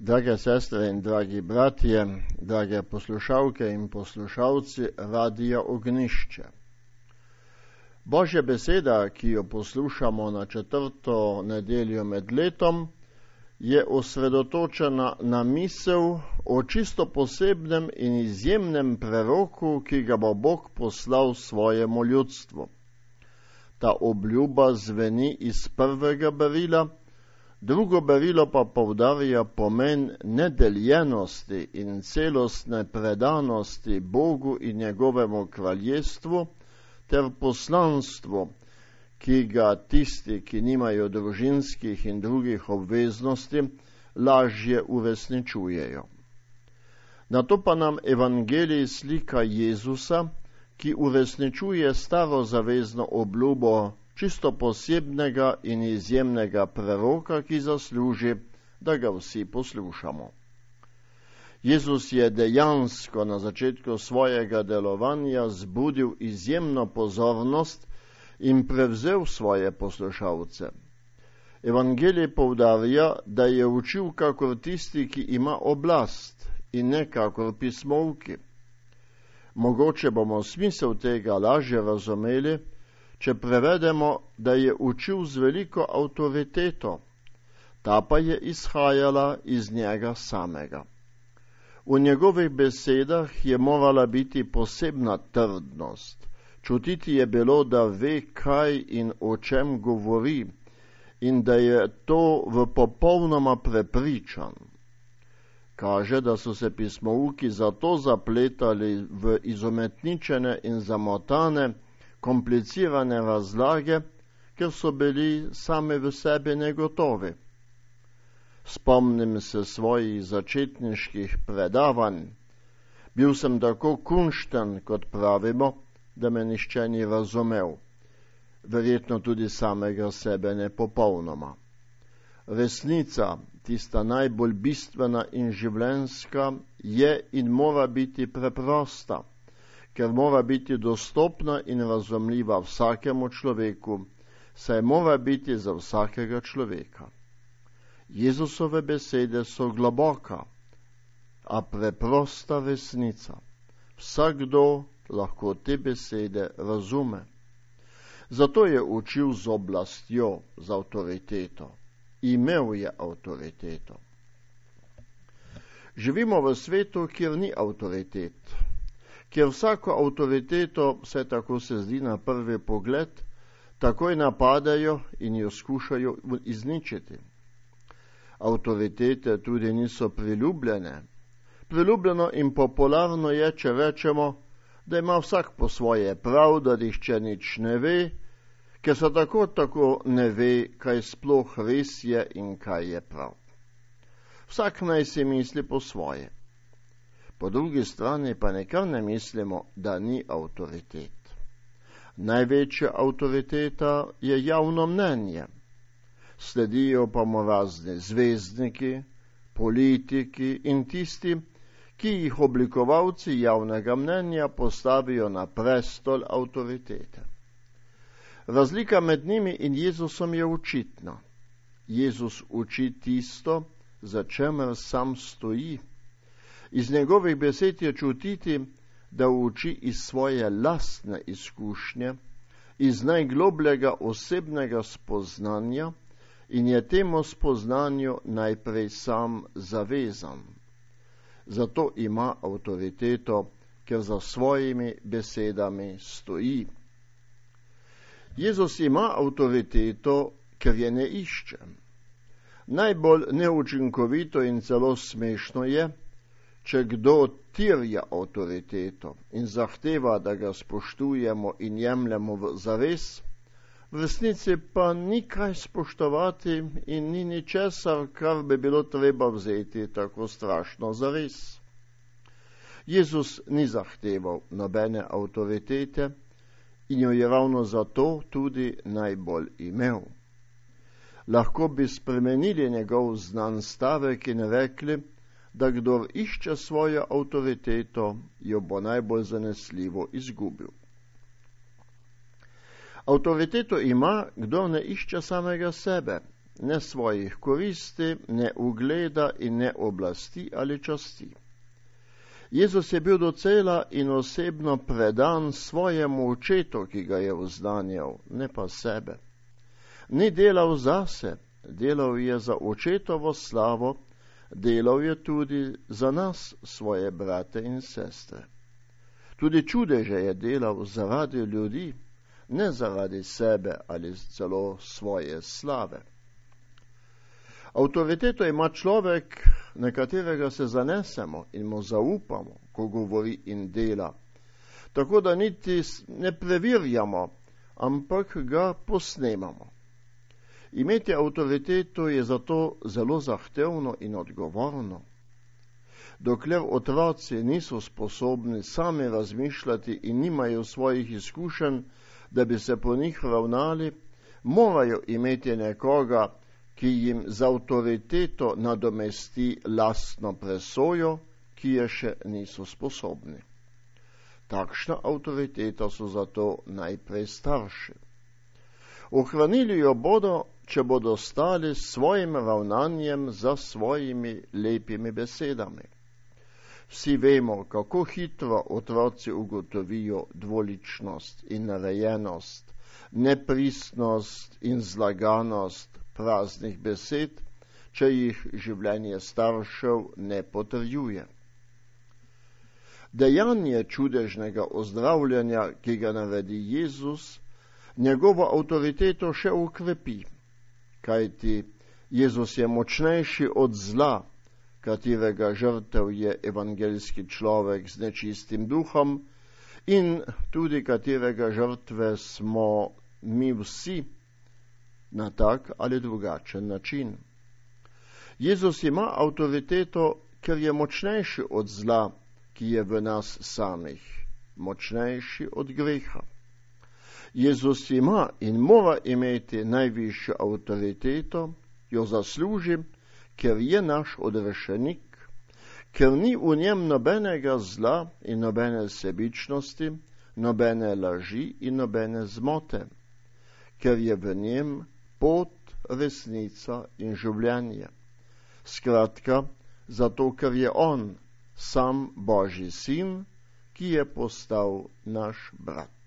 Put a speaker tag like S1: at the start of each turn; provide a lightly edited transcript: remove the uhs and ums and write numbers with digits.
S1: Drage sestre in dragi bratje, drage poslušalke in poslušalci Radia Ognišče. Božja beseda, ki jo poslušamo na 4. nedeljo med letom, je osredotočena na misel o čisto posebnem in izjemnem preroku, ki ga bo Bog poslal svojemu ljudstvu. Ta obljuba zveni iz prvega berila, drugo berilo pa poudarja pomen nedeljenosti in celostne predanosti Bogu in njegovemu kraljestvu ter poslanstvu, ki ga tisti, ki nimajo družinskih in drugih obveznosti, lažje uresničujejo. Nato pa nam evangelij slika Jezusa, ki uresničuje starozavezno obljubo čisto posebnega in izjemnega preroka, ki zasluži, da ga vsi poslušamo. Jezus je dejansko na začetku svojega delovanja zbudil izjemno pozornost in prevzel svoje poslušalce. Evangelij poudarja, da je učil kakor tisti, ki ima oblast in ne kakor pismovki. Mogoče bomo smisel tega lažje razumeli, če prevedemo, da je učil z veliko avtoriteto, ta pa je izhajala iz njega samega. V njegovih besedah je morala biti posebna trdnost. Čutiti je bilo, da ve, kaj in o čem govori in da je to v popolnoma prepričan. Kaže, da so se pismovki zato zapletali v izumetničene in zamotane, komplicirane razlage, ker so bili sami v sebi negotovi. Spomnim se svojih začetniških predavanj. Bil sem tako kunšten, kot pravimo, da me nišče ni razumel. Verjetno tudi samega sebe ne popolnoma. Resnica, tista najbolj bistvena in življenjska, je in mora biti preprosta, ker mora biti dostopna in razumljiva vsakemu človeku, saj mora biti za vsakega človeka. Jezusove besede so globoka, a preprosta resnica. Vsakdo lahko te besede razume. Zato je učil z oblastjo, z avtoriteto. Imel je avtoriteto. Živimo v svetu, kjer ni avtoritet. Ker vsako avtoriteto, vse tako se zdi na prvi pogled, takoj napadajo in jo skušajo izničiti. Avtoritete tudi niso priljubljene. Priljubljeno in popularno je, če rečemo, da ima vsak po svoje prav, da nihče nič ne ve, ker se tako ne ve, kaj sploh res je in kaj je prav. Vsak naj si misli po svoje. Po drugi strani pa nikar ne mislimo, da ni avtoritet. Največja avtoriteta je javno mnenje. Sledijo pa mu razni zvezdniki, politiki in tisti, ki jih oblikovalci javnega mnenja postavijo na prestol avtoritete. Razlika med njimi in Jezusom je očitna. Jezus uči tisto, za čemer sam stoji. Iz njegovih besed je čutiti, da uči iz svoje lastne izkušnje, iz najglobljega osebnega spoznanja in je temu spoznanju najprej sam zavezan. Zato ima avtoriteto, ker za svojimi besedami stoji. Jezus ima avtoriteto, ker je ne išče. Najbolj neučinkovito in celo smešno je, če kdo terja avtoriteto in zahteva, da ga spoštujemo in jemljemo zares, v resnici pa ni kaj spoštovati in ni ničesar, kar bi bilo treba vzeti tako strašno zares. Jezus ni zahteval nobene avtoritete in jo je ravno zato tudi najbolj imel. Lahko bi spremenili njegov znan stavek in rekli, da kdor išče svojo avtoriteto, jo bo najbolj zanesljivo izgubil. Avtoriteto ima, kdo ne išče samega sebe, ne svojih koristi, ne ugleda in ne oblasti ali časti. Jezus je bil docela in osebno predan svojemu očetu, ki ga je vznanjal, ne pa sebe. Ni delal zase, delal je za očetovo slavo, delal je tudi za nas, svoje brate in sestre. Tudi čudeže je delal zaradi ljudi, ne zaradi sebe ali celo svoje slave. Avtoriteto ima človek, na katerega se zanesemo in mu zaupamo, ko govori in dela, tako da niti ne preverjamo, ampak ga posnemamo. Imeti avtoriteto je zato zelo zahtevno in odgovorno. Dokler otroci niso sposobni sami razmišljati in nimajo svojih izkušenj, da bi se po njih ravnali, morajo imeti nekoga, ki jim z avtoriteto nadomesti lastno presojo, ki je še niso sposobni. Takšna avtoriteta so zato najprej starši. Ohranili jo bodo, če bodo stali s svojim ravnanjem za svojimi lepimi besedami. Vsi vemo, kako hitro otroci ugotovijo dvoličnost in narejenost, nepristnost in zlaganost praznih besed, če jih življenje staršev ne potrjuje. Dejanje čudežnega ozdravljanja, ki ga naredi Jezus, njegovo avtoriteto še ukrepi, kajti Jezus je močnejši od zla, katerega žrtev je evangeljski človek z nečistim duhom in tudi katerega žrtve smo mi vsi na tak ali drugačen način. Jezus ima avtoriteto, ker je močnejši od zla, ki je v nas samih, močnejši od greha. Jezus ima in mora imeti najvišjo avtoriteto, jo zasluži, ker je naš odrešenik, ker ni v njem nobenega zla in nobene sebičnosti, nobene laži in nobene zmote, ker je v njem pot, resnica in življenje. Skratka, zato, ker je on, sam Božji sin, ki je postal naš brat.